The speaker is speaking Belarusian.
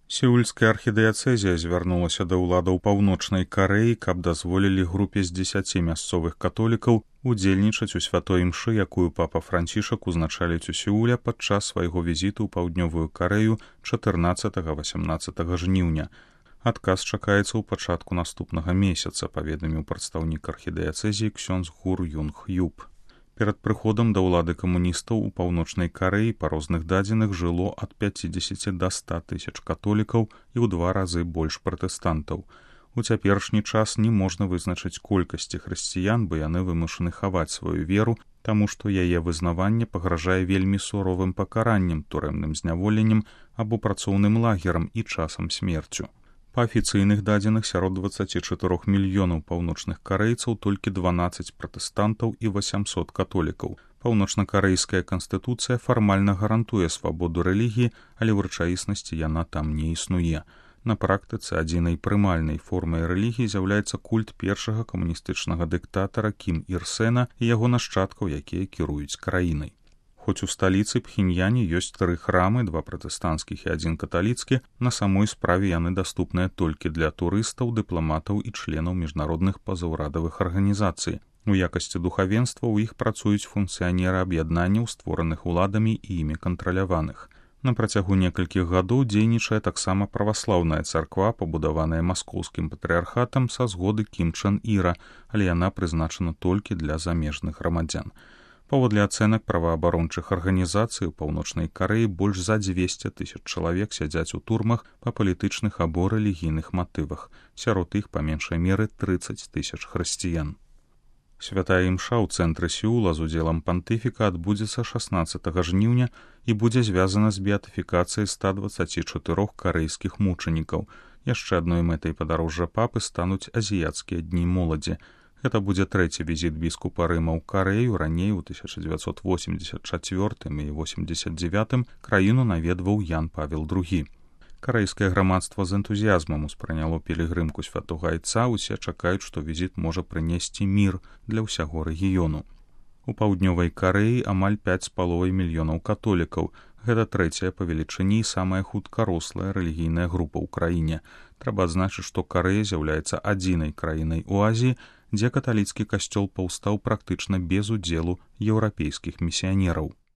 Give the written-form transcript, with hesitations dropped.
Сеульская архідыяцэзія звярнулася да ўладаў Паўночнай Карэі, каб дазволілі групе з 10 мясцовых католікаў удзельнічаць у святой імшы, якую папа Францішак узначаліць у Сеуле падчас свайго візіту ў Паўднёвую Карэю 14-18 жніўня. Адказ чакаецца ў пачатку наступнага месяца, паведаміў прадстаўнік архідыяцэзіі ксёндз Гур Юнг Юб. Перад прыходам да ўлады камуністаў у Паўночнай Карэі па розных дадзеных жыло ад 50 да 100 тысяч католікаў і ў 2 разы больш пратэстантаў. У цяперашні час не можна вызначыць колькасці хрысціян, бо яны вымушаны хаваць сваю веру, таму што яе вызнаванне пагражае вельмі суровым пакараннем, турэмным зняволеннем або працоўным лагерам і часам смерцю. Па афіцыйных дадзеных сярод 24 мільёнаў паўночных карэйцаў толькі 12 пратэстантаў і 800 католікаў. Паўночна-карэйская канстытуцыя фармальна гарантуе свабоду рэлігіі, але ў рэчаіснасці яна там не існуе. На практыцы адзінай прымальнай формай рэлігіі з'яўляецца культ першага камуністычнага дыктатара Кім Ір Сэна і яго нашчадкаў, якія кіруюць краінай. Хоць у сталіцы Пхеньяне ёсць 3 храмы, 2 пратэстанцкіх і 1 каталіцкі, на самой справе яны даступныя толькі для турыстаў, дыпламатаў і членаў міжнародных пазаўрадавых арганізацый. У якасці духавенства ў іх працуюць функцыянеры аб'яднанняў, створаных уладамі і імі кантраляваных. На працягу некалькіх гадоў дзейнічае таксама праваслаўная царква, пабудаваная маскоўскім патрыархатам са згоды Кім Чэн Іра, але яна прызначана толькі для замежных грамадзян. Паводле ацэнак праваабарончых арганізацый у Паўночнай Карэі больш за 200 тысяч чалавек сядзяць у турмах па палітычных або рэлігійных матывах. Сярод іх па меншай меры 30 тысяч хрысціян. Святая імша ў цэнтры Сеула з удзелам пантыфіка адбудзецца 16 жніўня і будзе звязана з беатыфікацыяй 124 карэйскіх мучанікаў. Яшчэ адной мэтай падарожжа папы стануць азіяцкія дні моладзі. Гэта будзе 3-й візіт біскупа Рыма ў Карэю, раней у 1984 і 89 краіну наведваў Ян Павел II. Карэйскае грамадства з энтузіязмам успрыняло пілігрымку святога айца, усе чакаюць, што візіт можа прынесці мір для ўсяго рэгіёну. У Паўднёвай Карэі амаль 5,5 мільёнаў католікаў. Гэта 3-я па велічыні і самая хутка рослая рэлігійная група ў краіне. Трэба адзначыць, што Карэя з'яўляецца адзінай краінай у Азіі, дзе каталіцкі касцёл паўстаў практычна без удзелу еўрапейскіх місіянераў.